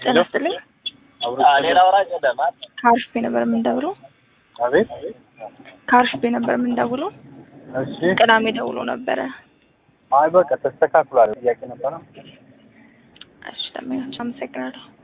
ተነስተልኝ ሌላ ወራጅ ደማት ካርሽ ነበር የምንደውለው። አቤት ካርሽ ነበር የምንደውለው። እሺ ቅዳሜ ደውሎ ነበረ። አይ በቃ ተስተካክሏል። ጥያቄ ነበረ። እሺ ተመልካች አመሰግናለሁ።